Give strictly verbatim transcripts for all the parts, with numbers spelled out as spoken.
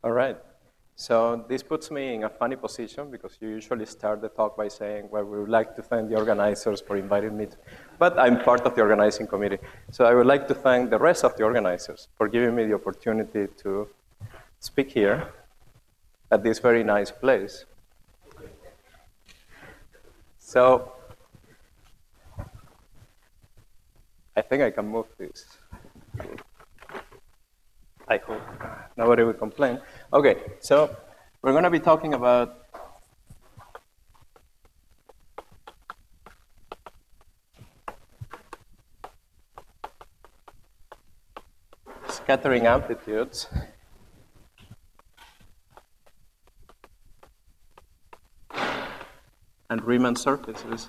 All right. So this puts me in a funny position because you usually start the talk by saying, well, we would like to thank the organizers for inviting me. To, but I'm part of the organizing committee. So I would like to thank the rest of the organizers for giving me the opportunity to speak here at this very nice place. So I think I can move this. I hope nobody will complain. Okay, so we're going to be talking about scattering amplitudes and Riemann surfaces.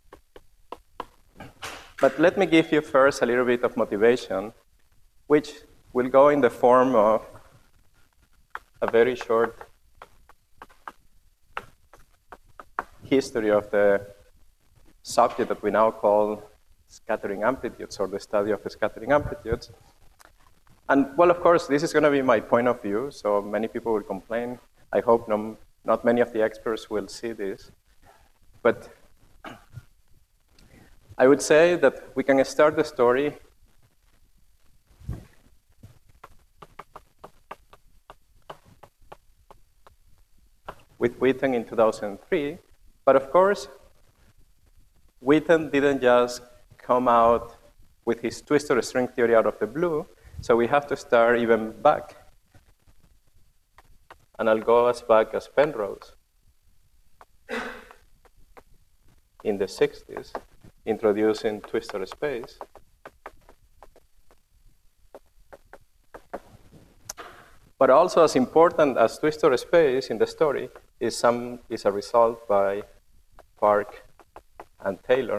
But let me give you first a little bit of motivation, which will go in the form of a very short history of the subject that we now call scattering amplitudes, or the study of the scattering amplitudes. And well, of course, this is going to be my point of view, so many people will complain. I hope no, not many of the experts will see this. But I would say that we can start the story with Witten in two thousand three. But of course, Witten didn't just come out with his twistor string theory out of the blue. So we have to start even back. And I'll go as back as Penrose in the sixties, introducing twistor space. But also as important as twistor space in the story is, some, is a result by Park and Taylor,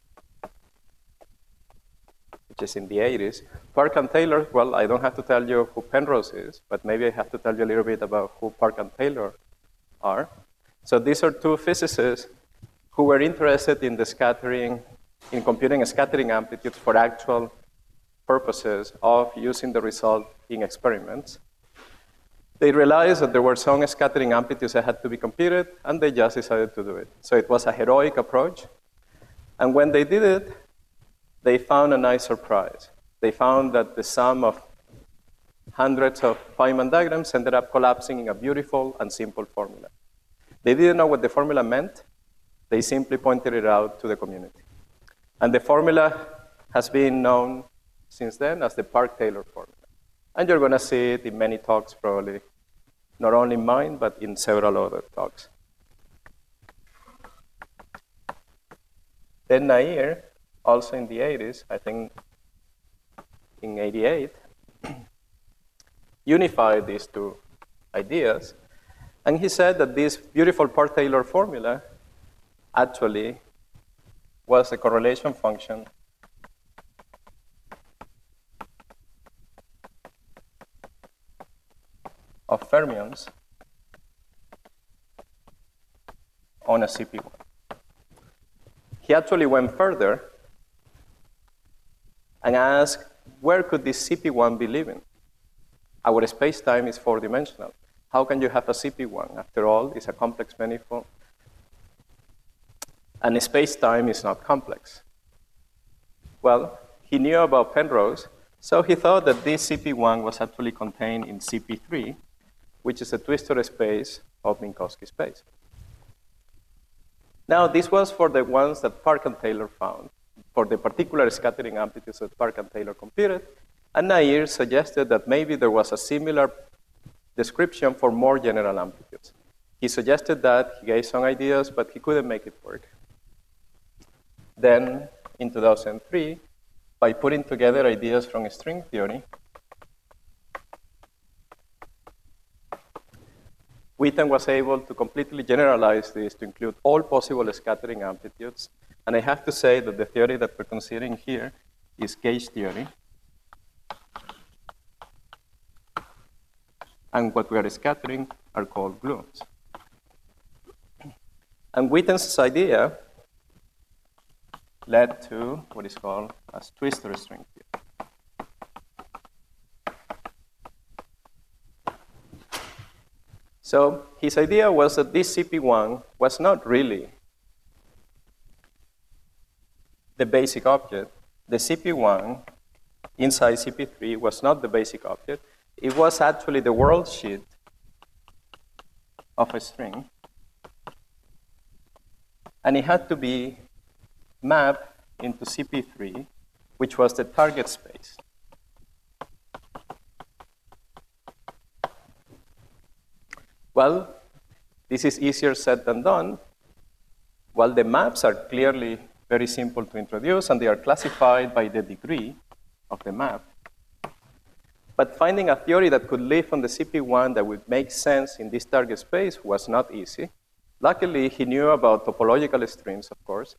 which is in the eighties. Park and Taylor, well, I don't have to tell you who Penrose is, but maybe I have to tell you a little bit about who Park and Taylor are. So these are two physicists who were interested in the scattering, in computing scattering amplitudes for actual purposes of using the result in experiments. They realized that there were some scattering amplitudes that had to be computed, and they just decided to do it. So it was a heroic approach. And when they did it, they found a nice surprise. They found that the sum of hundreds of Feynman diagrams ended up collapsing in a beautiful and simple formula. They didn't know what the formula meant. They simply pointed it out to the community. And the formula has been known since then as the Park-Taylor formula. And you're going to see it in many talks, probably, not only mine, but in several other talks. Then Nair, also in the eighties, I think in eighty-eight, unified these two ideas. And he said that this beautiful Park-Taylor formula actually was a correlation function of fermions on a C P one. He actually went further and asked, where could this C P one be living? Our space-time is four-dimensional. How can you have a C P one? After all, it's a complex manifold. And space-time is not complex. Well, he knew about Penrose, so he thought that this C P one was actually contained in C P three, which is a twistor space of Minkowski space. Now, this was for the ones that Park and Taylor found, for the particular scattering amplitudes that Park and Taylor computed. And Nair suggested that maybe there was a similar description for more general amplitudes. He suggested that, he gave some ideas, but he couldn't make it work. Then, in two thousand three, by putting together ideas from string theory, Witten was able to completely generalize this to include all possible scattering amplitudes. And I have to say that the theory that we're considering here is gauge theory. And what we are scattering are called gluons. And Witten's idea led to what is called a twistor string theory. So his idea was that this C P one was not really the basic object. The C P one inside C P three was not the basic object. It was actually the world sheet of a string. And it had to be mapped into C P three, which was the target space. Well, this is easier said than done. Well, the maps are clearly very simple to introduce, and they are classified by the degree of the map. But finding a theory that could live on the C P one that would make sense in this target space was not easy. Luckily, he knew about topological strings, of course.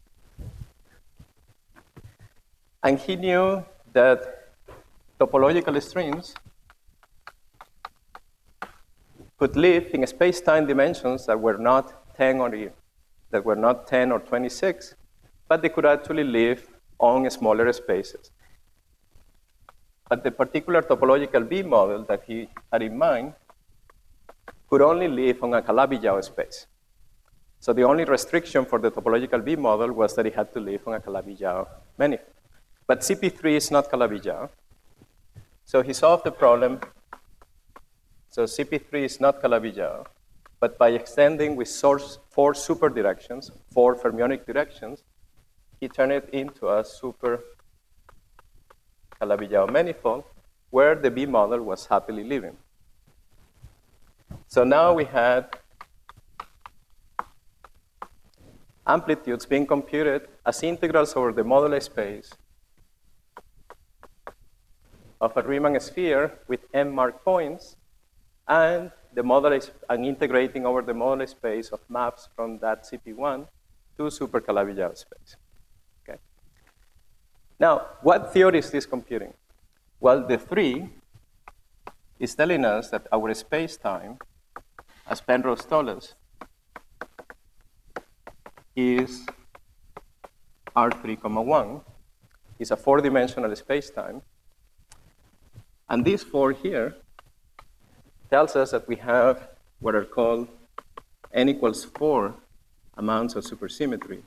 And he knew that topological strings could live in space-time dimensions that were not ten or that were not ten or twenty-six, but they could actually live on smaller spaces. But the particular topological B model that he had in mind could only live on a Calabi-Yau space. So the only restriction for the topological B model was that it had to live on a Calabi-Yau manifold. But C P three is not Calabi-Yau. So he solved the problem. So C P three is not Calabi-Yau. But by extending with source four super directions, four fermionic directions, he turned it into a super Calabi-Yau manifold where the B model was happily living. So now we had amplitudes being computed as integrals over the moduli space of a Riemann sphere with m mark points, and the moduli and integrating over the moduli space of maps from that C P one to super Calabi-Yau space. Okay. Now, what theory is this computing? Well, the three is telling us that our space-time, as Penrose told us, is R three comma one, is a four-dimensional space-time. And this four here tells us that we have what are called n equals four amounts of supersymmetry.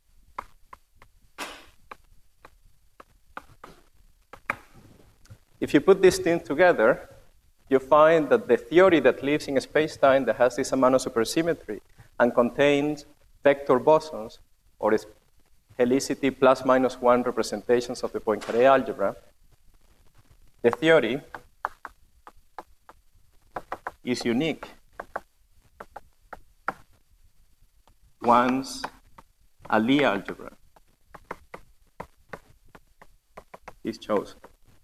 If you put these things together, you find that the theory that lives in space-time that has this amount of supersymmetry and contains vector bosons, or helicity plus minus one representations of the Poincare algebra, the theory is unique once a Lie algebra is chosen.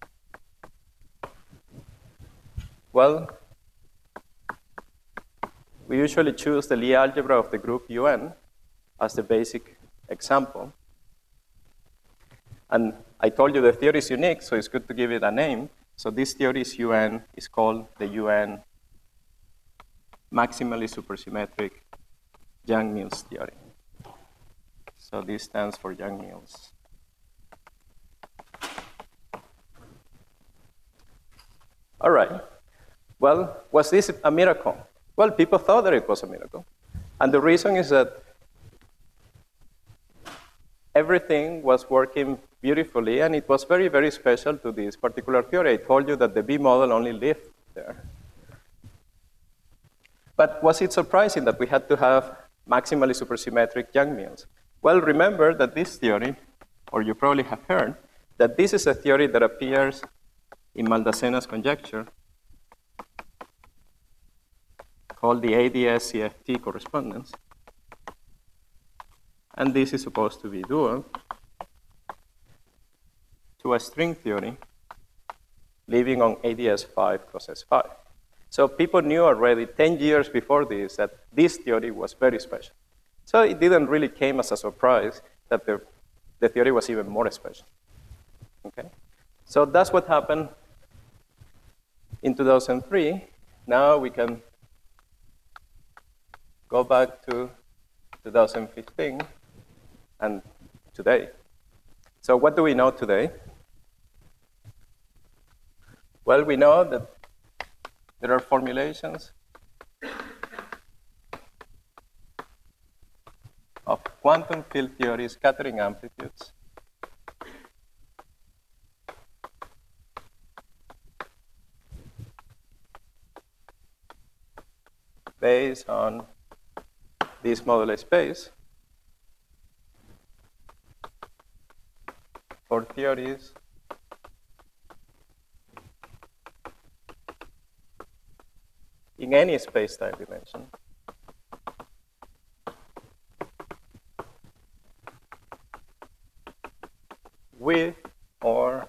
Well, we usually choose the Lie algebra of the group U N as the basic example. And I told you the theory is unique, so it's good to give it a name. So this theory is U N, is called the U N maximally supersymmetric Yang-Mills theory. So this stands for Yang-Mills. All right. Well, was this a miracle? Well, people thought that it was a miracle. And the reason is that everything was working beautifully, and it was very, very special to this particular theory. I told you that the B model only lived there. But was it surprising that we had to have maximally supersymmetric Yang-Mills? Well, remember that this theory, or you probably have heard, that this is a theory that appears in Maldasena's conjecture called the A D S C F T correspondence. And this is supposed to be dual to a string theory living on A D S five cross S five. So people knew already ten years before this that this theory was very special. So it didn't really come as a surprise that the, the theory was even more special. Okay? So that's what happened in two thousand three. Now we can go back to two thousand fifteen and today. So what do we know today? Well, we know that there are formulations quantum field theory scattering amplitudes based on this moduli space for theories in any space-time dimension with or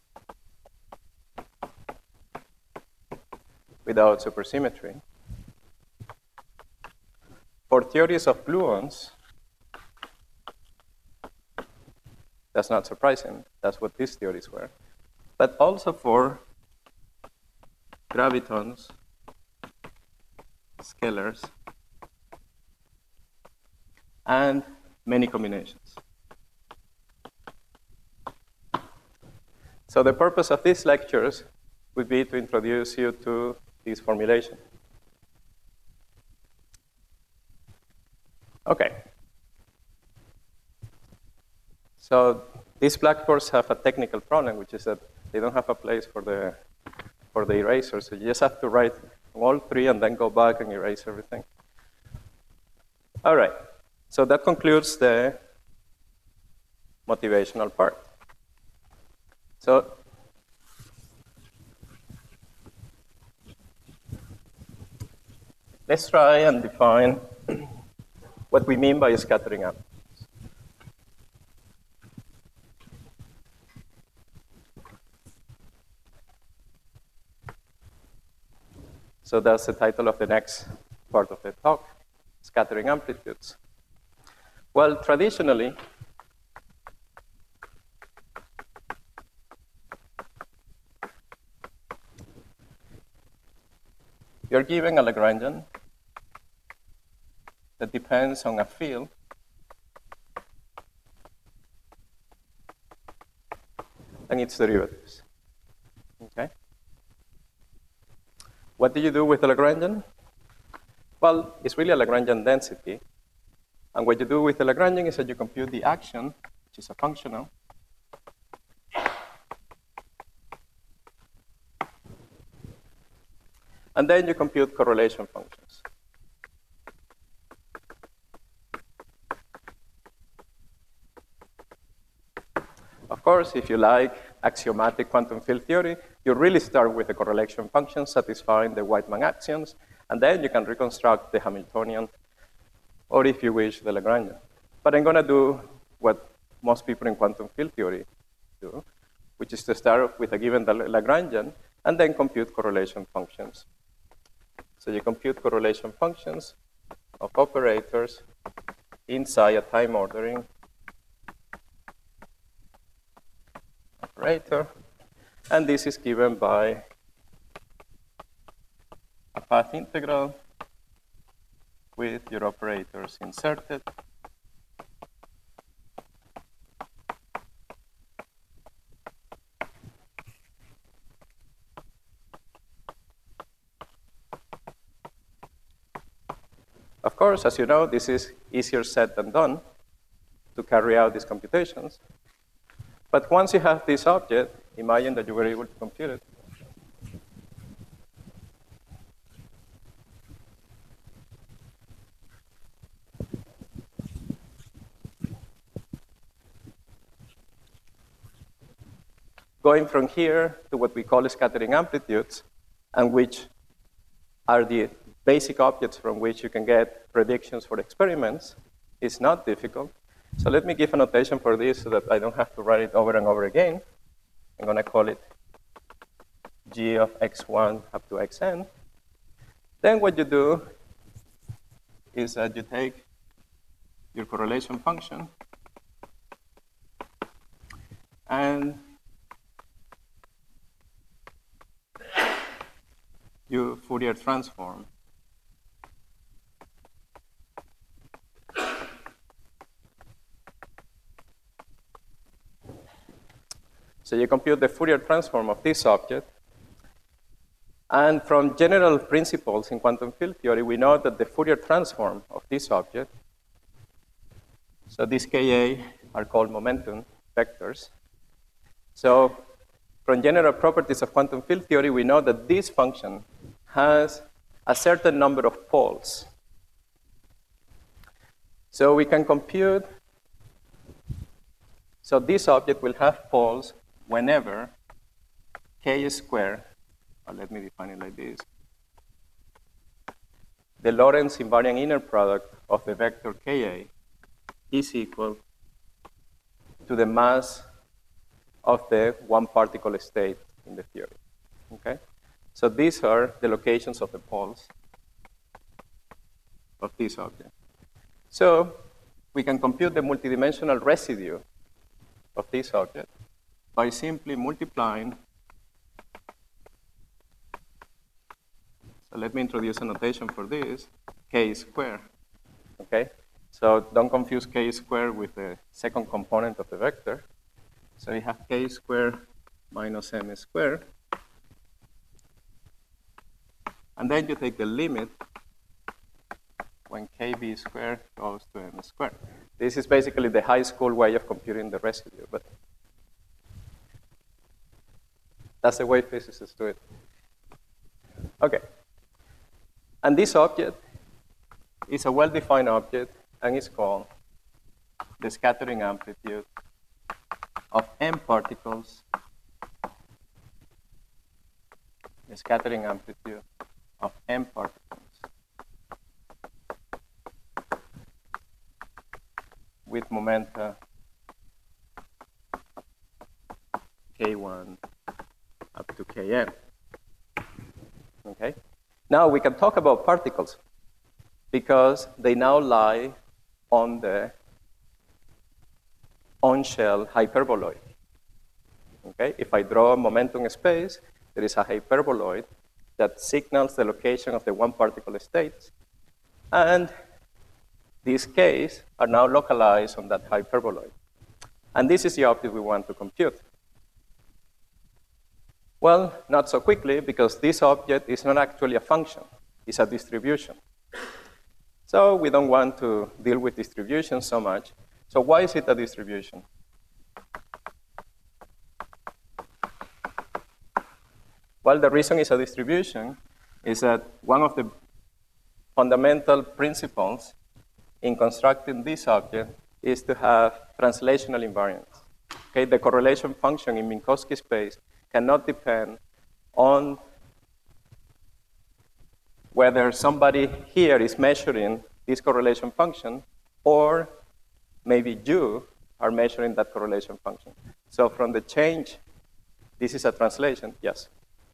without supersymmetry. For theories of gluons, that's not surprising. That's what these theories were. But also for gravitons, scalars, and many combinations. So the purpose of these lectures would be to introduce you to this formulation. Okay. So these blackboards have a technical problem, which is that they don't have a place for the for the eraser. So you just have to write all three and then go back and erase everything. All right. So that concludes the motivational part. So let's try and define what we mean by scattering amplitudes. So that's the title of the next part of the talk, scattering amplitudes. Well, traditionally, you're given a Lagrangian that depends on a field and its derivatives. Okay? What do you do with the Lagrangian? Well, it's really a Lagrangian density. And what you do with the Lagrangian is that you compute the action, which is a functional, and then you compute correlation functions. Of course, if you like axiomatic quantum field theory, you really start with the correlation function satisfying the Weidmann axioms, and then you can reconstruct the Hamiltonian, or if you wish, the Lagrangian. But I'm going to do what most people in quantum field theory do, which is to start with a given Lagrangian and then compute correlation functions. So you compute correlation functions of operators inside a time ordering operator, and this is given by a path integral with your operators inserted. Of course, as you know, this is easier said than done to carry out these computations. But once you have this object, imagine that you were able to compute it. Going from here to what we call scattering amplitudes, and which are the basic objects from which you can get predictions for experiments, is not difficult. So let me give a notation for this so that I don't have to write it over and over again. I'm going to call it g of x one up to xn. Then what you do is that you take your correlation function and you Fourier transform So you compute the Fourier transform of this object. And from general principles in quantum field theory, we know that the Fourier transform of this object, So these K A are called momentum vectors. So from general properties of quantum field theory, we know that this function has a certain number of poles. So we can compute, so this object will have poles whenever k squared, or let me define it like this, the Lorentz invariant inner product of the vector Ka is equal to the mass of the one particle state in the theory. Okay? So these are the locations of the poles of this object. So we can compute the multidimensional residue of this object by simply multiplying. So let me introduce a notation for this, k squared. Okay? So don't confuse k squared with the second component of the vector. So you have k squared minus m squared. And then you take the limit when kb squared goes to m squared. This is basically the high school way of computing the residue, but that's the way physicists do it. Okay. And this object is a well-defined object, and it's called the scattering amplitude of m particles, the scattering amplitude of m particles with momenta k one up to kn. Okay? Now we can talk about particles because they now lie on the on-shell hyperboloid. Okay? If I draw a momentum space, there is a hyperboloid that signals the location of the one particle states, and these Ks are now localized on that hyperboloid. And this is the object we want to compute. Well, not so quickly, because this object is not actually a function. It's a distribution. So we don't want to deal with distributions so much. So why is it a distribution? Well, the reason it's a distribution is that one of the fundamental principles in constructing this object is to have translational invariance. Okay, the correlation function in Minkowski space cannot depend on whether somebody here is measuring this correlation function or maybe you are measuring that correlation function. So from the change, this is a translation, yes?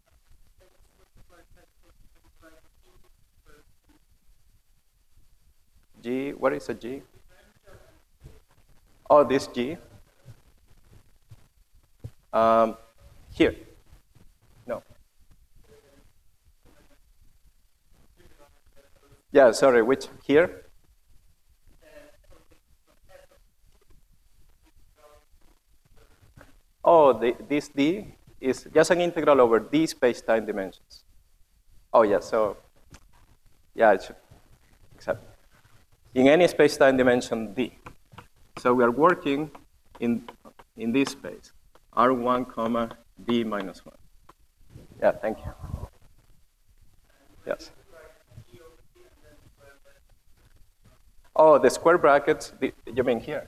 G, what is a G? Oh, this G. Um, here. No. Yeah, sorry, which? Here? Oh, the, this D is just an integral over D space-time dimensions. Oh, yeah, so, yeah, it should, exactly. In any space-time dimension D. So we are working in, in this space, R one comma D minus one. Yeah, thank you. Yes. Oh, the square brackets, the, you mean here?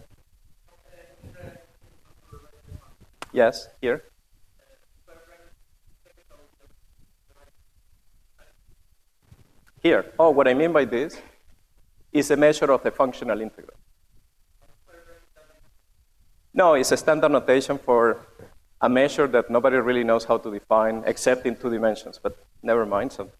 Yes, here. Here. Oh, what I mean by this is a measure of the functional integral. No, it's a standard notation for a measure that nobody really knows how to define except in two dimensions, but never mind. So.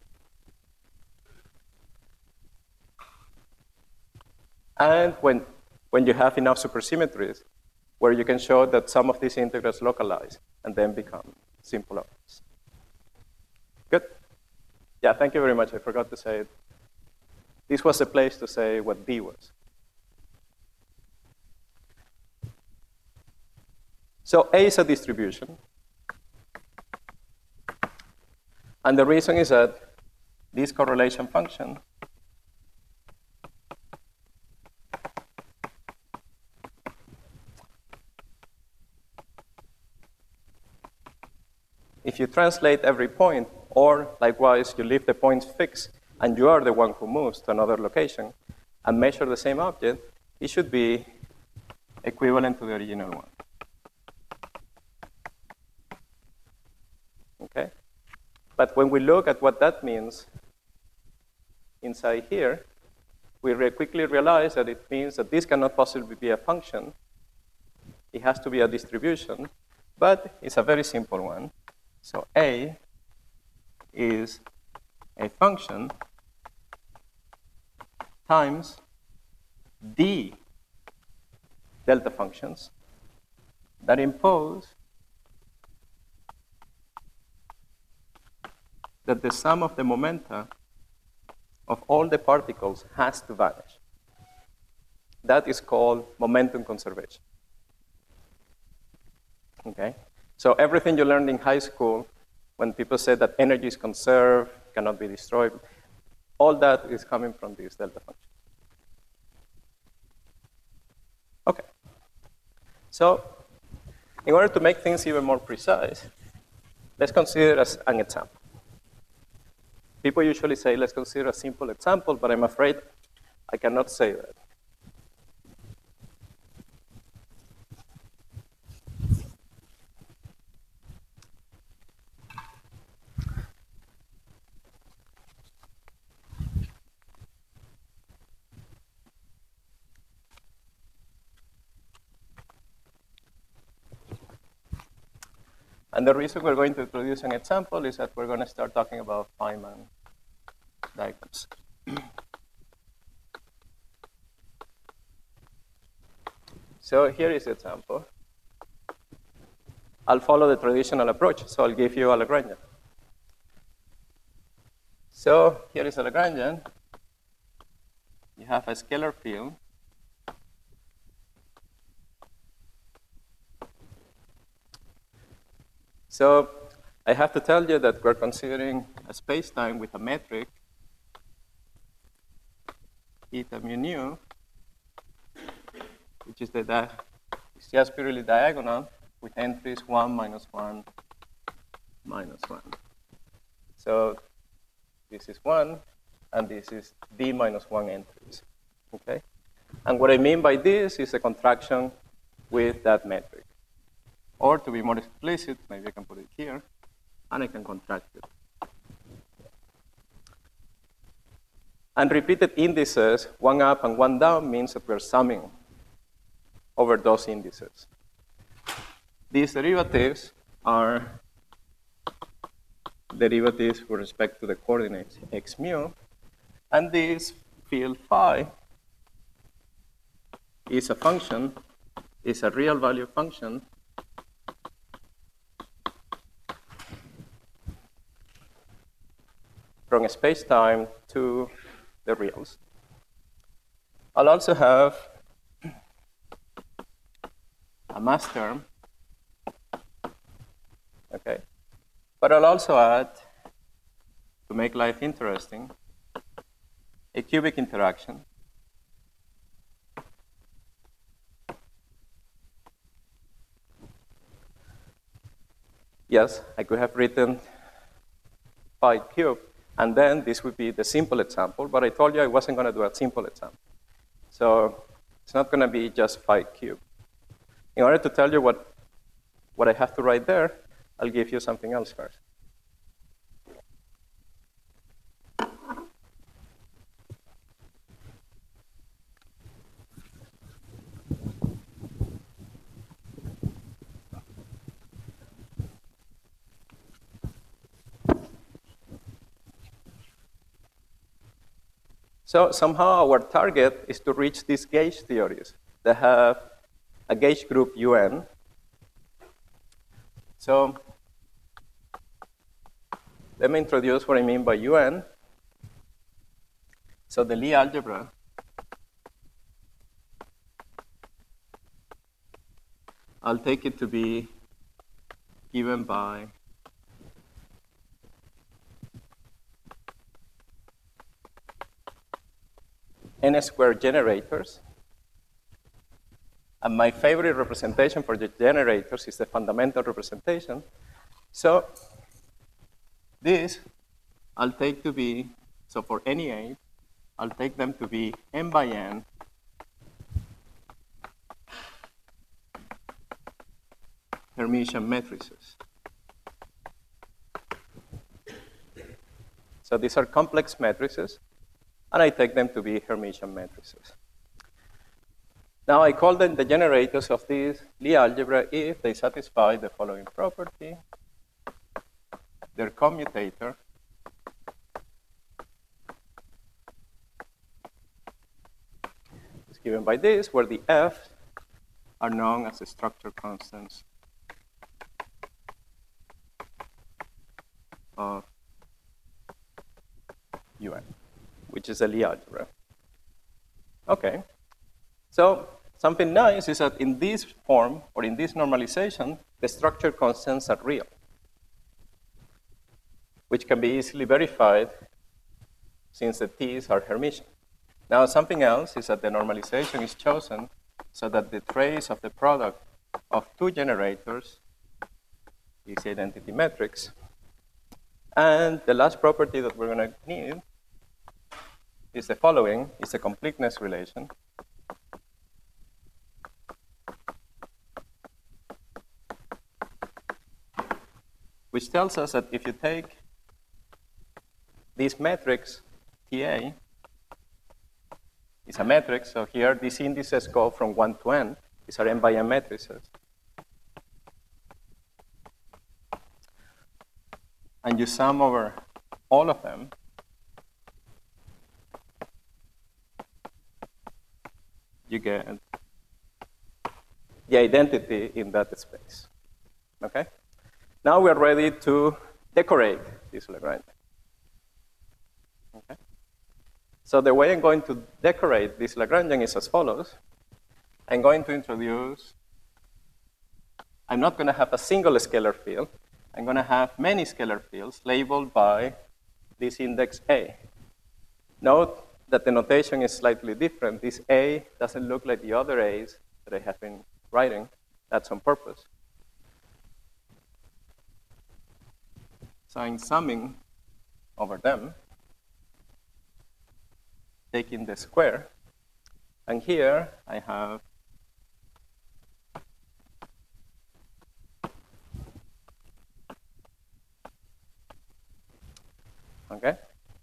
And when, when you have enough supersymmetries, where you can show that some of these integrals localize and then become simple objects. Good? Yeah, thank you very much. I forgot to say it. This was the place to say what D was. So A is a distribution. And the reason is that this correlation function if you translate every point, or likewise, you leave the points fixed, and you are the one who moves to another location, and measure the same object, it should be equivalent to the original one. Okay? But when we look at what that means inside here, we re quickly realize that it means that this cannot possibly be a function. It has to be a distribution, but it's a very simple one. So A is a function times d delta functions that impose that the sum of the momenta of all the particles has to vanish. That is called momentum conservation. Okay? So everything you learned in high school, when people say that energy is conserved, cannot be destroyed, all that is coming from this delta function. Okay. So in order to make things even more precise, let's consider as an example. People usually say, let's consider a simple example, but I'm afraid I cannot say that. And the reason we're going to introduce an example is that we're going to start talking about Feynman diagrams. So here is the example. I'll follow the traditional approach, so I'll give you a Lagrangian. So here is a Lagrangian. You have a scalar field. So I have to tell you that we're considering a space-time with a metric, eta mu nu, which is the di it's just purely diagonal with entries one minus one minus one. So this is one, and this is d minus one entries. Okay? And what I mean by this is a contraction with that metric. Or to be more explicit, maybe I can put it here, and I can contract it. And repeated indices, one up and one down, means that we're summing over those indices. These derivatives are derivatives with respect to the coordinates x mu, and this field phi is a function, is a real value function from space-time to the reals. I'll also have a mass term, okay? But I'll also add, to make life interesting, a cubic interaction. Yes, I could have written phi cubed, and then this would be the simple example, but I told you I wasn't going to do a simple example. So it's not going to be just phi cubed. In order to tell you what, what I have to write there, I'll give you something else first. So somehow our target is to reach these gauge theories that have a gauge group U N. So let me introduce what I mean by U N. So the Lie algebra I'll take it to be given by n squared generators. And my favorite representation for the generators is the fundamental representation. So This I'll take to be, so for any A, I'll take them to be n by n Hermitian matrices. So these are complex matrices, and I take them to be Hermitian matrices. Now I call them the generators of this Lie algebra if they satisfy the following property. Their commutator is given by this, where the F are known as the structure constants of Un, which is a Lie algebra. Okay. So something nice is that in this form, or in this normalization, the structure constants are real, which can be easily verified since the T's are Hermitian. Now, something else is that the normalization is chosen so that the trace of the product of two generators is the identity matrix. And the last property that we're going to need is the following, is the completeness relation. Which tells us that if you take this matrix, T A, is a matrix, so here these indices go from one to n. These are n by n matrices. And you sum over all of them, you get the identity in that space. Okay? Now we are ready to decorate this Lagrangian. Okay? So the way I'm going to decorate this Lagrangian is as follows. I'm going to introduce, I'm not going to have a single scalar field. I'm going to have many scalar fields labeled by this index A. Note that the notation is slightly different. This A doesn't look like the other A's that I have been writing. That's on purpose. So I'm summing over them, taking the square. And here I have okay?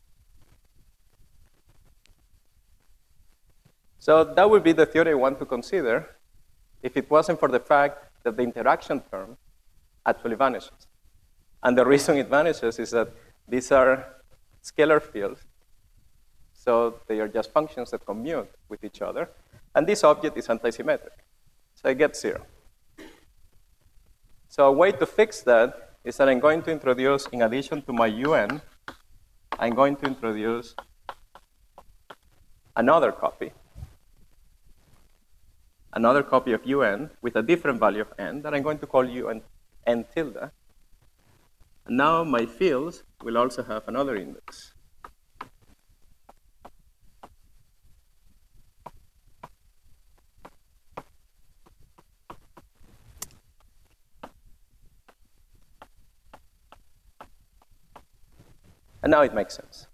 So that would be the theory I want to consider if it wasn't for the fact that the interaction term actually vanishes. And the reason it vanishes is that these are scalar fields, so they are just functions that commute with each other. And this object is antisymmetric, so I get zero. So a way to fix that is that I'm going to introduce, in addition to my Un, I'm going to introduce another copy. Another copy of Un with a different value of n that I'm going to call Un n tilde. And now my fields will also have another index. And now it makes sense.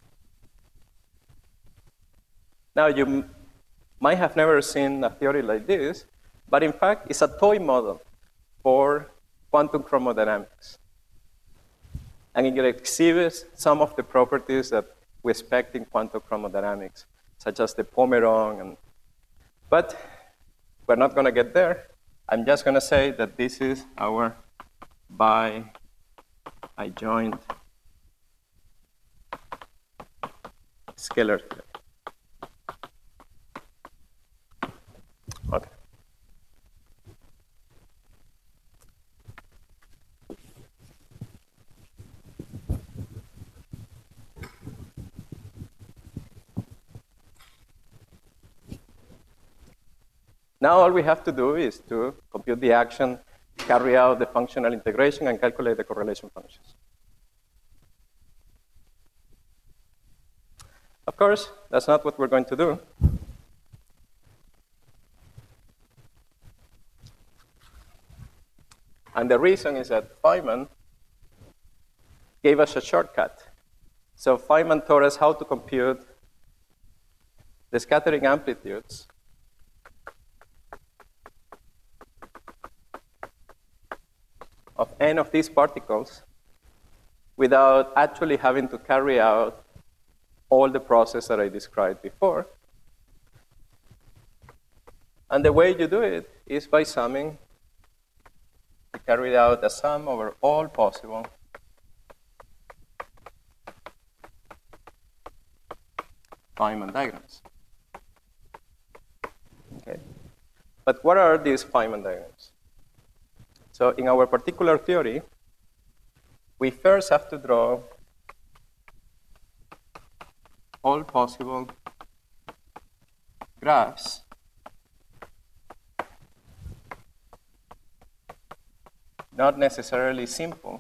Now you might have never seen a theory like this, but in fact it's a toy model for quantum chromodynamics. And it exhibits some of the properties that we expect in quantum chromodynamics, such as the Pomeron. And, but we're not going to get there. I'm just going to say that this is our bi-adjoint scalar theory. Okay. Now all we have to do is to compute the action, carry out the functional integration, and calculate the correlation functions. Of course, that's not what we're going to do. And the reason is that Feynman gave us a shortcut. So Feynman taught us how to compute the scattering amplitudes of n of these particles without actually having to carry out all the process that I described before. And the way you do it is by summing. You carry out a sum over all possible Feynman diagrams. Okay. But what are these Feynman diagrams? So in our particular theory, we first have to draw all possible graphs not necessarily simple.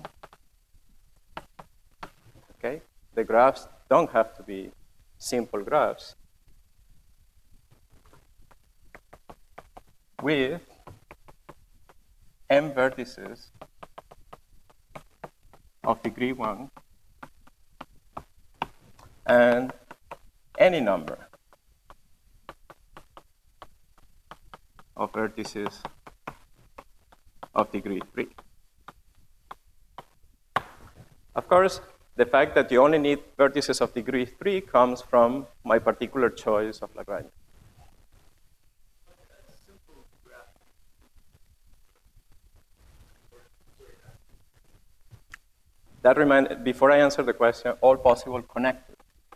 Okay? The graphs don't have to be simple graphs with m vertices of degree one and any number of vertices of degree three. Of course, the fact that you only need vertices of degree three comes from my particular choice of Lagrange. That remind, before I answer the question, all possible connected.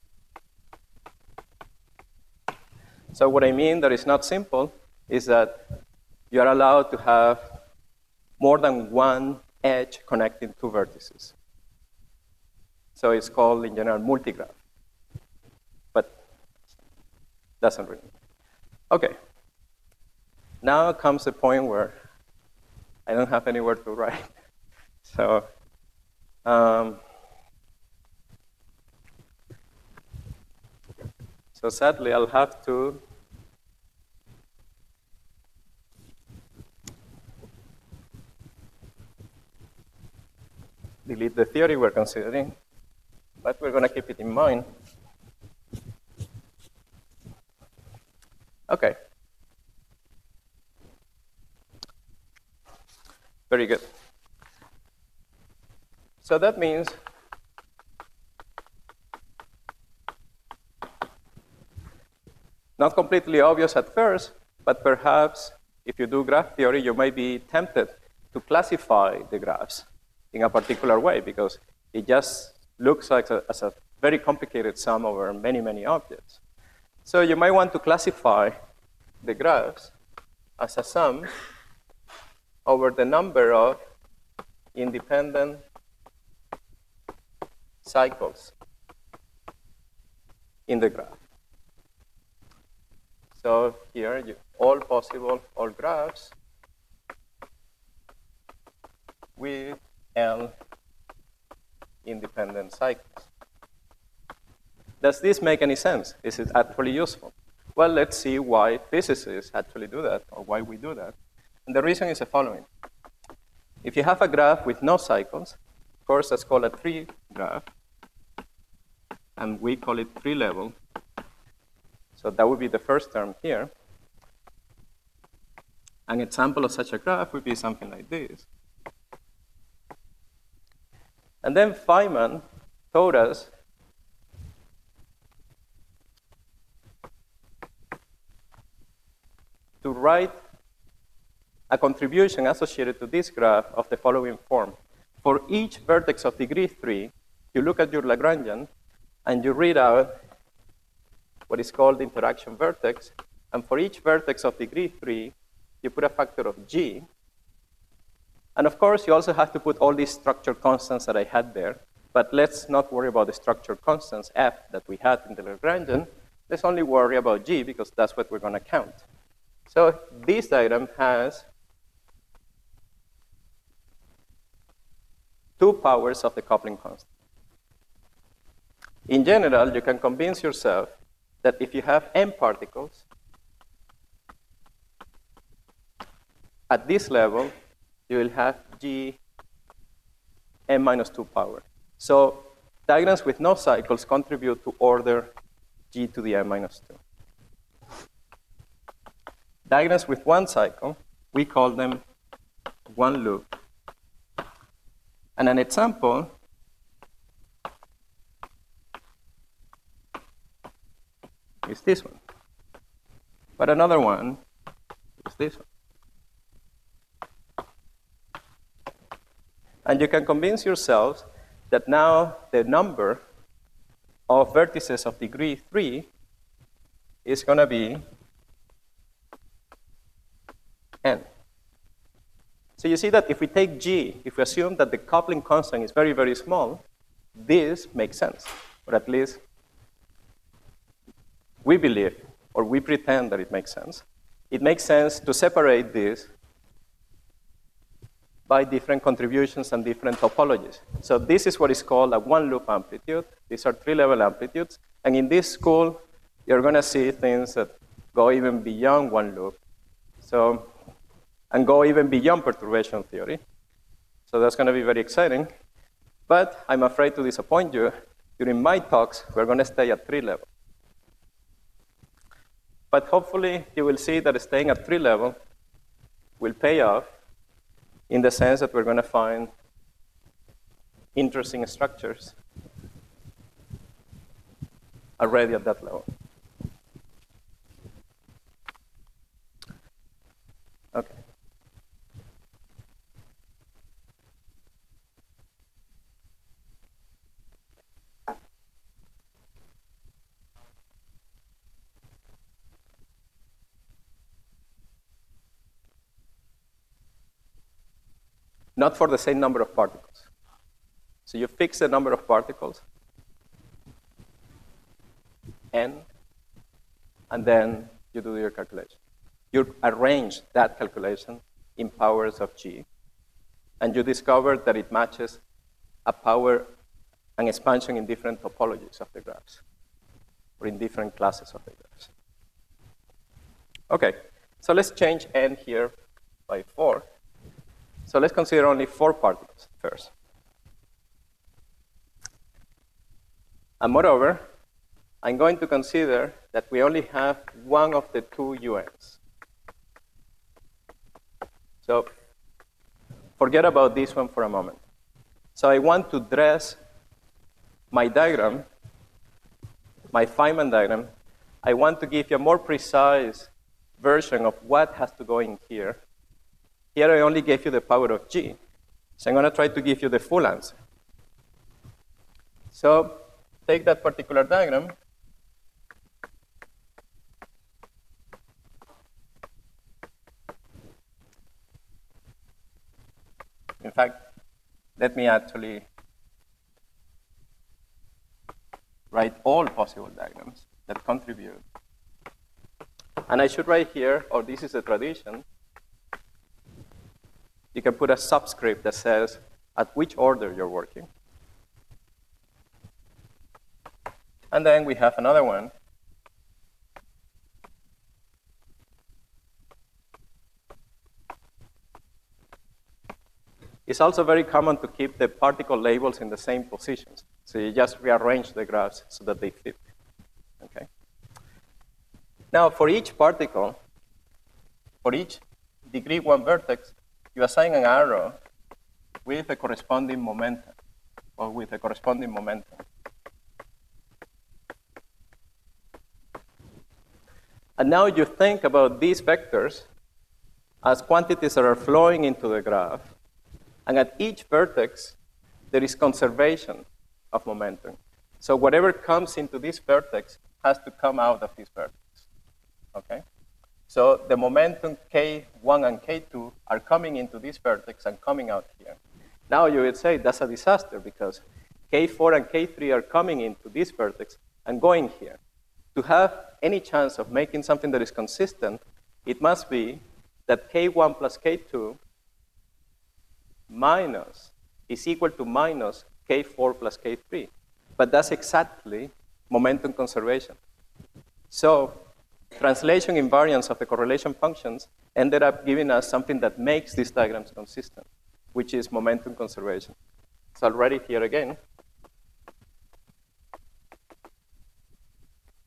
So what I mean that is not simple is that you are allowed to have more than one edge connecting two vertices. So it's called, in general, multigraph. But doesn't really. OK. Now comes the point where I don't have anywhere to write. So um, so sadly, I'll have to delete the theory we're considering. But we're going to keep it in mind. OK. Very good. So that means not completely obvious at first, but perhaps if you do graph theory, you might be tempted to classify the graphs in a particular way, because it just looks like a, as a very complicated sum over many, many objects. So you might want to classify the graphs as a sum over the number of independent cycles in the graph. So here, you, all possible, all graphs with L independent cycles. Does this make any sense? Is it actually useful? Well, let's see why physicists actually do that, or why we do that. And the reason is the following. If you have a graph with no cycles, of course, that's called a tree graph. And we call it tree level. So that would be the first term here. An example of such a graph would be something like this. And then Feynman told us to write a contribution associated to this graph of the following form. For each vertex of degree three, you look at your Lagrangian, and you read out what is called the interaction vertex. And for each vertex of degree three, you put a factor of g. And of course, you also have to put all these structure constants that I had there. But let's not worry about the structure constants, f, that we had in the Lagrangian. Let's only worry about g, because that's what we're going to count. So this diagram has two powers of the coupling constant. In general, you can convince yourself that if you have m particles, at this level, you will have g m minus two power. So diagrams with no cycles contribute to order g to the n minus two. Diagrams with one cycle, we call them one loop. And an example is this one. But another one is this one. And you can convince yourselves that now the number of vertices of degree three is going to be n. So you see that if we take g, if we assume that the coupling constant is very, very small, this makes sense. Or at least we believe, or we pretend that it makes sense. It makes sense to separate this by different contributions and different topologies. So this is what is called a one-loop amplitude. These are three-level amplitudes. And in this school, you're going to see things that go even beyond one loop. So, and go even beyond perturbation theory. So that's going to be very exciting. But I'm afraid to disappoint you. During my talks, we're going to stay at three level. But hopefully, you will see that staying at three level will pay off in the sense that we're going to find interesting structures already at that level. Okay. Not for the same number of particles. So you fix the number of particles, n, and then you do your calculation. You arrange that calculation in powers of g, and you discover that it matches a power and expansion in different topologies of the graphs, or in different classes of the graphs. Okay, so let's change n here by four. So let's consider only four particles first. And moreover, I'm going to consider that we only have one of the two U Ns. So forget about this one for a moment. So I want to dress my diagram, my Feynman diagram. I want to give you a more precise version of what has to go in here. Here I only gave you the power of g. So I'm going to try to give you the full answer. So take that particular diagram. In fact, let me actually write all possible diagrams that contribute. And I should write here, or this is a tradition, you can put a subscript that says at which order you're working. And then we have another one. It's also very common to keep the particle labels in the same positions. So you just rearrange the graphs so that they fit. Okay. Now, for each particle, for each degree one vertex, you assign an arrow with a corresponding momentum, or with a corresponding momentum. And now you think about these vectors as quantities that are flowing into the graph, and at each vertex, there is conservation of momentum. So whatever comes into this vertex has to come out of this vertex. Okay? So the momentum K one and K two are coming into this vertex and coming out here. Now you would say that's a disaster because K four and K three are coming into this vertex and going here. To have any chance of making something that is consistent, it must be that K one plus K two minus is equal to minus K four plus K three. But that's exactly momentum conservation. So translation invariance of the correlation functions ended up giving us something that makes these diagrams consistent, which is momentum conservation. So I'll write it here again.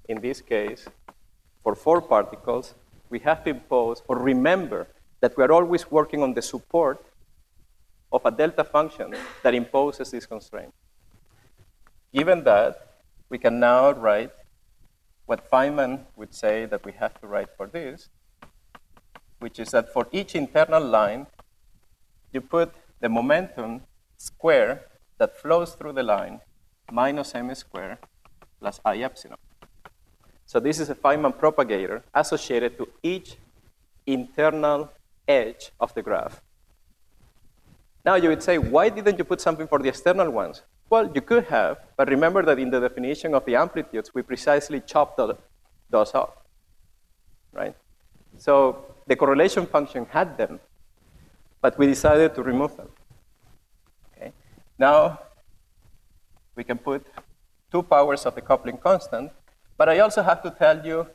in this case, for four particles, we have to impose or remember that we are always working on the support of a delta function that imposes this constraint. Given that, we can now write what Feynman would say that we have to write for this, which is that for each internal line, you put the momentum square that flows through the line minus m squared plus I epsilon. So this is a Feynman propagator associated to each internal edge of the graph. Now you would say, why didn't you put something for the external ones? Well, you could have, but remember that in the definition of the amplitudes, we precisely chopped the, those off, right? So the correlation function had them, but we decided to remove them. Okay. Now we can put two powers of the coupling constant, but I also have to tell you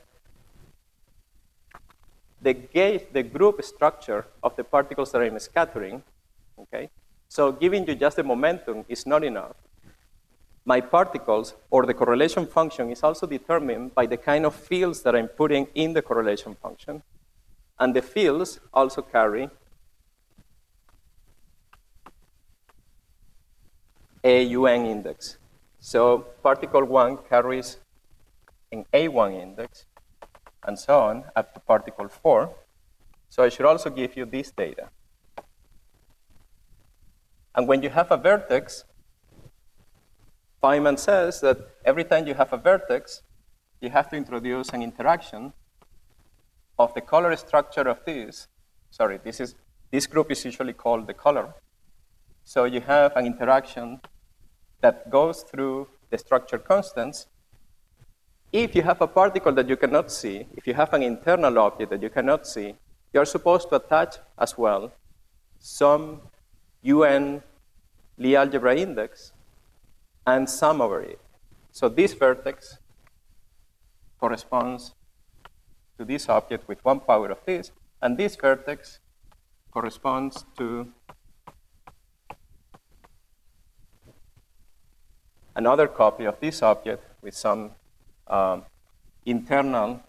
the gauge, the group structure of the particles that I'm scattering. Okay. So giving you just the momentum is not enough. My particles, or the correlation function, is also determined by the kind of fields that I'm putting in the correlation function. And the fields also carry a U N index. So particle one carries an A one index, and so on, up to particle four. So I should also give you this data. And when you have a vertex, Feynman says that every time you have a vertex, you have to introduce an interaction of the color structure of this. Sorry, this is this group is usually called the color. So you have an interaction that goes through the structure constants. If you have a particle that you cannot see, if you have an internal object that you cannot see, you're supposed to attach as well some U N Lie algebra index and sum over it. So this vertex corresponds to this object with one power of this, and this vertex corresponds to another copy of this object with some um, internal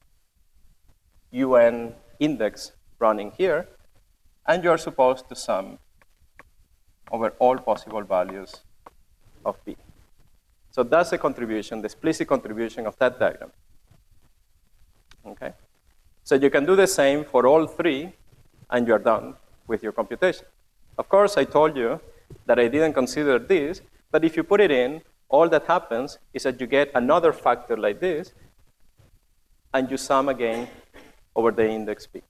U N index running here, and you're supposed to sum over all possible values of B. So that's the contribution, the explicit contribution of that diagram. Okay? So you can do the same for all three, and you're done with your computation. Of course, I told you that I didn't consider this, but if you put it in, all that happens is that you get another factor like this, and you sum again over the index B.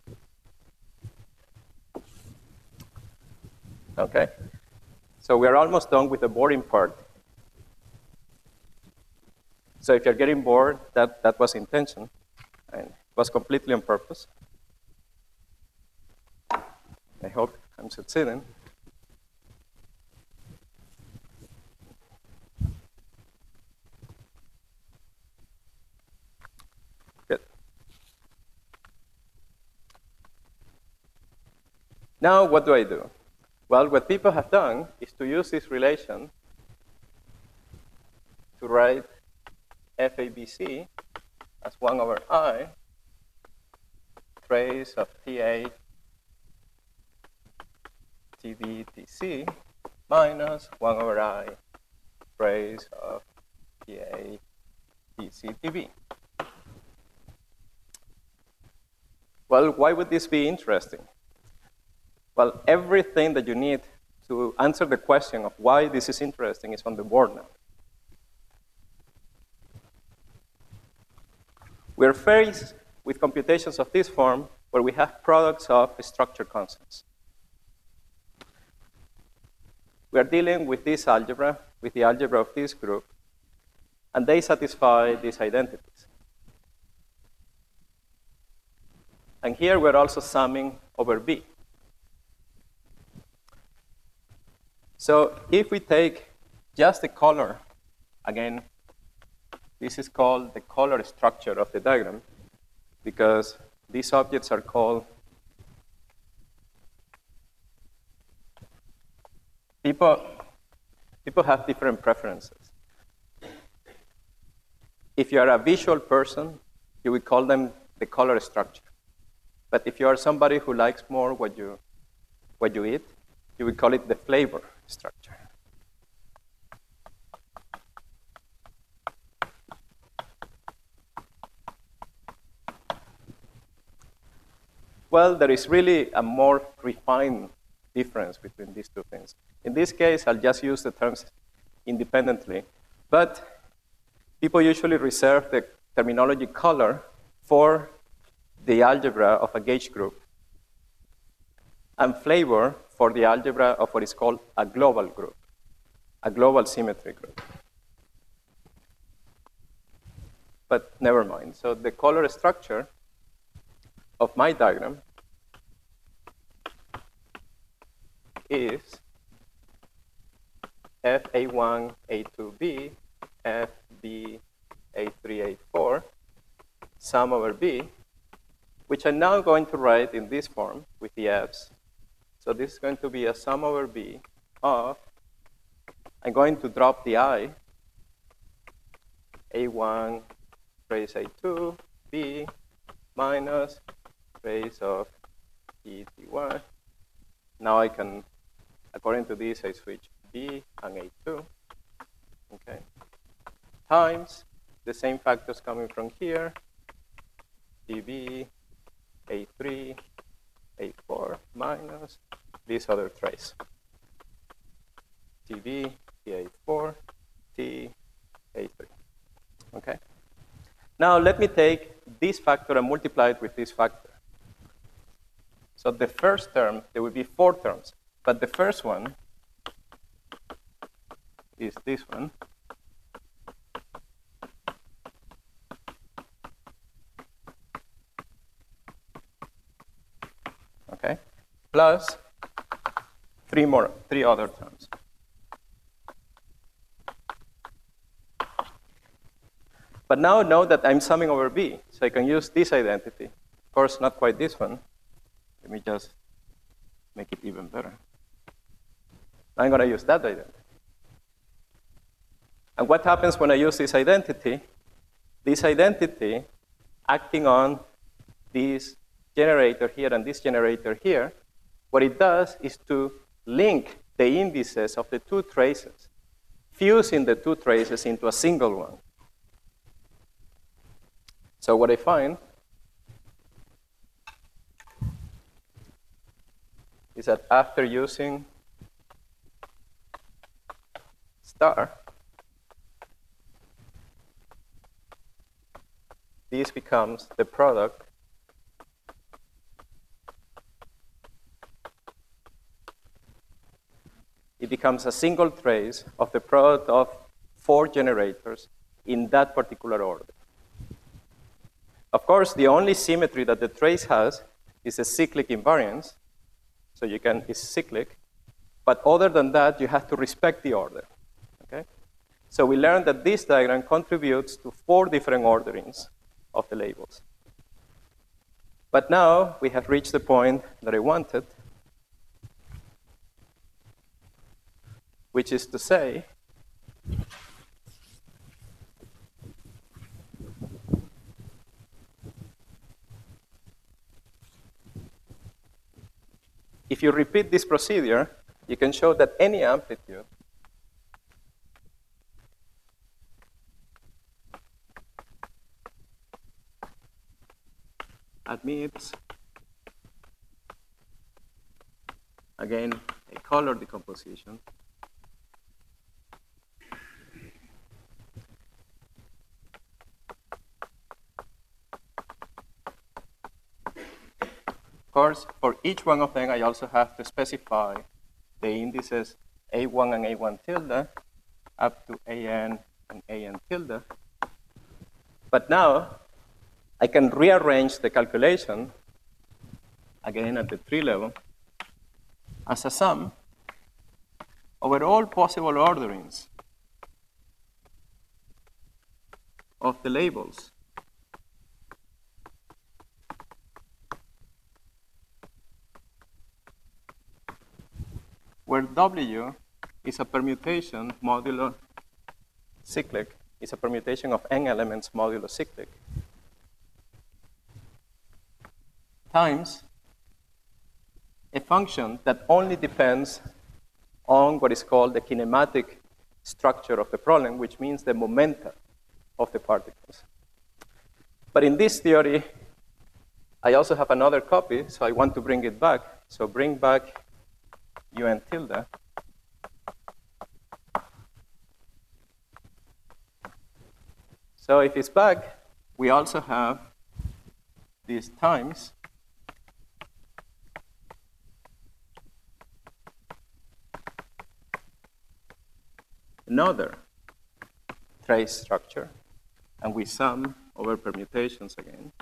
Okay? So we're almost done with the boring part. So if you're getting bored, that, that was intention, and it was completely on purpose. I hope I'm succeeding. Good. Now, what do I do? Well, what people have done is to use this relation to write F A B C as one over I trace of T A T B T C minus one over I trace of T A T C T B. Well, why would this be interesting? Well, everything that you need to answer the question of why this is interesting is on the board now. We're faced with computations of this form where we have products of structure constants. We are dealing with this algebra, with the algebra of this group, and they satisfy these identities. And here we're also summing over B. So if we take just the color, again, this is called the color structure of the diagram, because these objects are called, people, people have different preferences. If you are a visual person, you would call them the color structure. But if you are somebody who likes more what you, what you eat, you would call it the flavor structure. Well, there is really a more refined difference between these two things. In this case, I'll just use the terms independently. But people usually reserve the terminology color for the algebra of a gauge group, and flavor for the algebra of what is called a global group, a global symmetry group. But never mind. So the color structure of my diagram is F A one, A two, B, F, B, A three, A four, sum over B, which I'm now going to write in this form with the F's. So this is going to be a sum over B of, I'm going to drop the I, A one trace A two, B, minus trace of E T one. Now I can, according to this, I switch B and A two, okay, times the same factors coming from here, D B, A three, A four, minus this other trace, T B, T A four, T A three, okay? Now let me take this factor and multiply it with this factor. So the first term, there will be four terms, but the first one is this one. Okay, plus three more, three other terms. But now know that I'm summing over B, so I can use this identity. Of course, not quite this one. Let me just make it even better. I'm going to use that identity. And what happens when I use this identity? This identity acting on this generator here and this generator here, what it does is to link the indices of the two traces, fusing the two traces into a single one. So what I find is that after using star, this becomes the product it becomes a single trace of the product of four generators in that particular order. Of course, the only symmetry that the trace has is a cyclic invariance. So you can, it's cyclic. But other than that, you have to respect the order. Okay? So we learned that this diagram contributes to four different orderings of the labels. But now we have reached the point that I wanted, which is to say, if you repeat this procedure, you can show that any amplitude admits, again, a color decomposition Of course, for each one of them, I also have to specify the indices A one and A one tilde up to A N and A N tilde. But now, I can rearrange the calculation, again at the tree level, as a sum over all possible orderings of the labels. Where W is a permutation modulo cyclic is a permutation of n elements modulo cyclic times a function that only depends on what is called the kinematic structure of the problem, which means the momenta of the particles. But in this theory, I also have another copy, so I want to bring it back. So bring back un tilde. So if it's back, we also have these times another trace structure, and we sum over permutations again.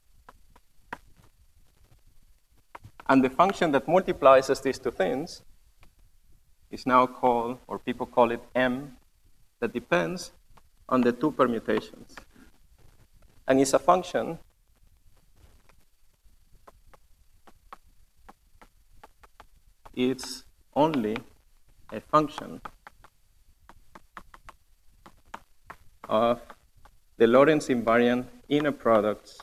And the function that multiplies these two things is now called, or people call it M, that depends on the two permutations. And it's a function it's only a function of the Lorentz invariant inner products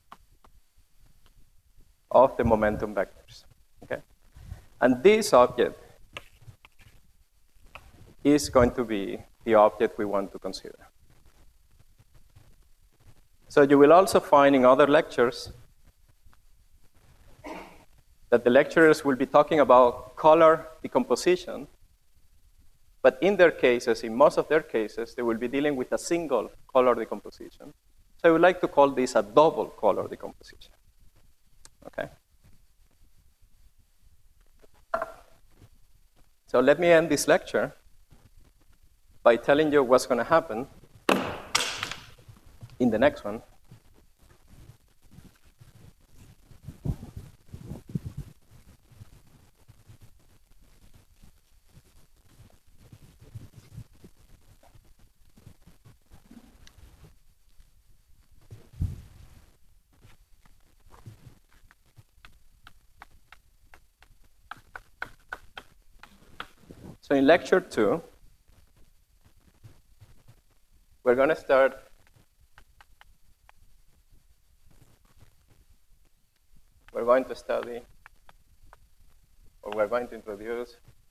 of the momentum vectors. Okay? And this object is going to be the object we want to consider. So you will also find in other lectures that the lecturers will be talking about color decomposition, but in their cases, in most of their cases, they will be dealing with a single color decomposition. So I would like to call this a double color decomposition. Okay? So let me end this lecture by telling you what's going to happen in the next one. So in lecture two, we're going to start we're going to study, or we're going to introduce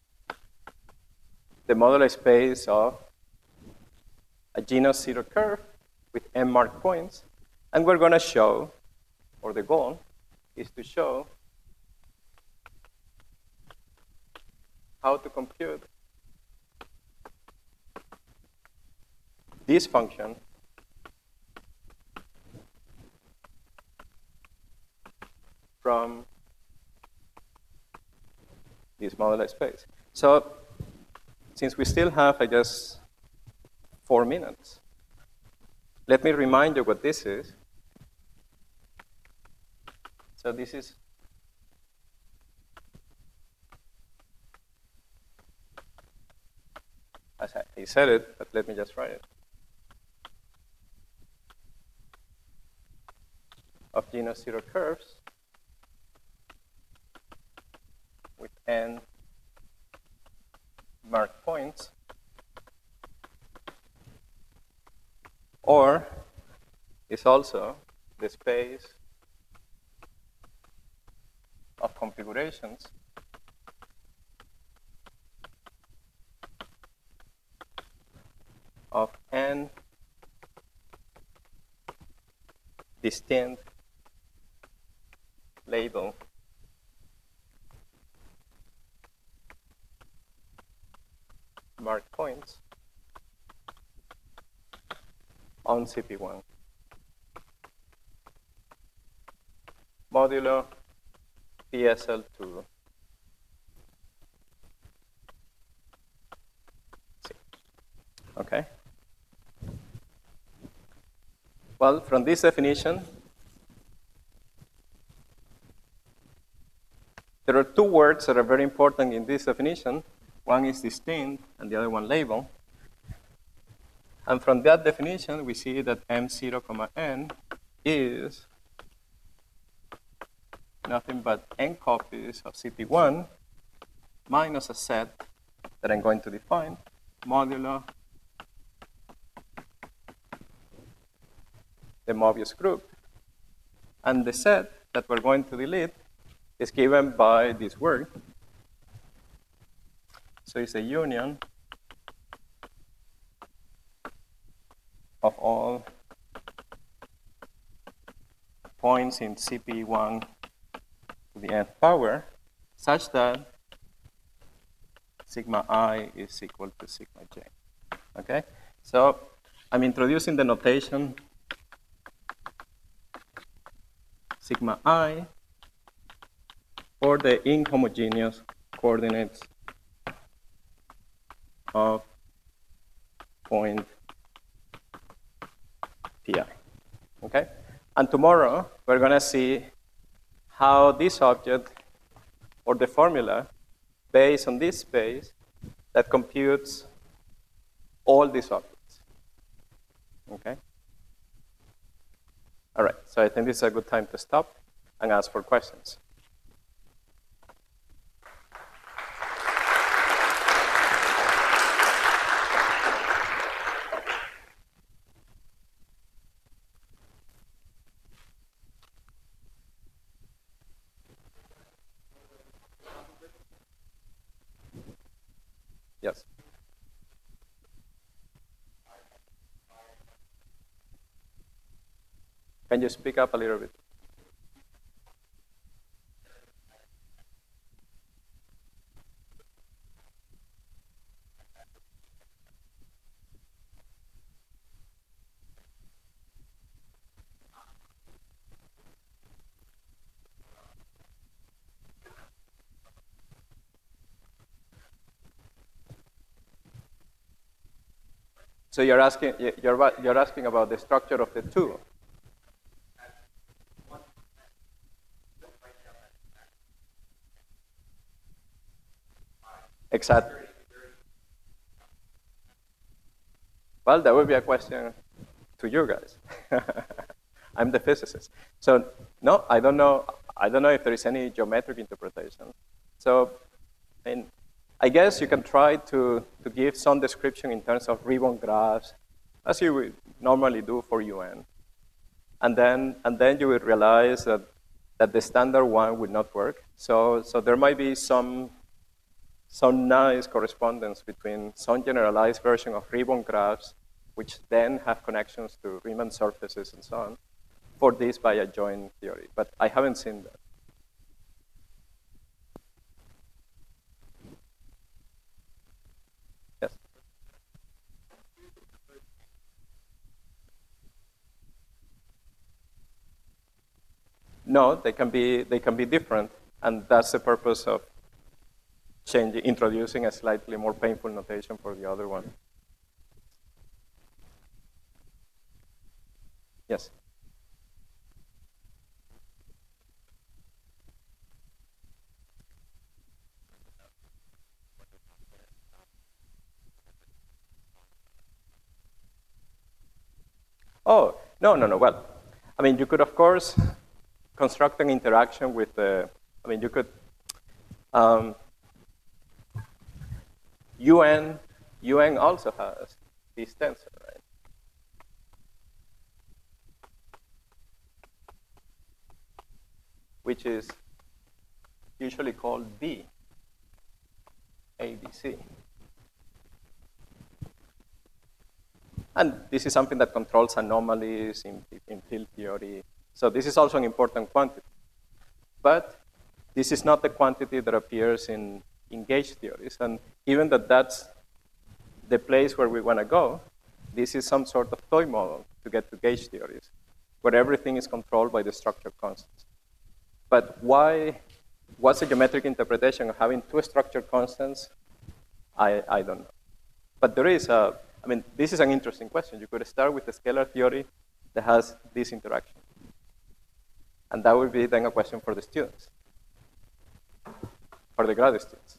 the modular space of a genus zero curve with n marked points. And we're going to show, or the goal is to show how to compute this function from this modular space. So since we still have, I guess, four minutes, let me remind you what this is. So this is as I said it, but let me just write it. Of genus zero curves with n marked points, or is also the space of configurations of n distinct label marked points on C P one modulo P S L two C. Okay. Well, from this definition, there are two words that are very important in this definition. One is distinct, and the other one label. And from that definition, we see that M zero comma n is nothing but n copies of C P one minus a set that I'm going to define, modulo the Mobius group. And the set that we're going to delete is given by this word. So it's a union of all points in C P one to the nth power such that sigma I is equal to sigma j. Okay? So I'm introducing the notation sigma I for the inhomogeneous coordinates of point Pi. Okay? And tomorrow, we're going to see how this object, or the formula, based on this space, that computes all these objects. Okay? All right, so I think this is a good time to stop and ask for questions. Yes. Can you speak up a little bit? So you're asking, you're, you're asking about the structure of the two. Exactly. Well, that would be a question to you guys. I'm the physicist. So no, I don't know. I don't know if there is any geometric interpretation. So, and I guess you can try to, to give some description in terms of ribbon graphs, as you would normally do for U N. And then, and then you would realize that, that the standard one would not work. So, so there might be some, some nice correspondence between some generalized version of ribbon graphs, which then have connections to Riemann surfaces and so on, for this by a joint theory. But I haven't seen that. Yes? No, they can be, they can be different. And that's the purpose of changing, introducing a slightly more painful notation for the other one. Yes? Oh, no, no, no. Well, I mean, you could, of course, construct an interaction with the, I mean, you could, um, U N, U N also has this tensor, right? Which is usually called B, A B C. And this is something that controls anomalies in, in field theory. So this is also an important quantity. But this is not the quantity that appears in, in gauge theories. And even that that's the place where we want to go, this is some sort of toy model to get to gauge theories, where everything is controlled by the structure constants. But why, what's the geometric interpretation of having two structure constants? I, I don't know. But there is a, I mean, this is an interesting question. You could start with a scalar theory that has this interaction. And that would be then a question for the students, for the graduate students.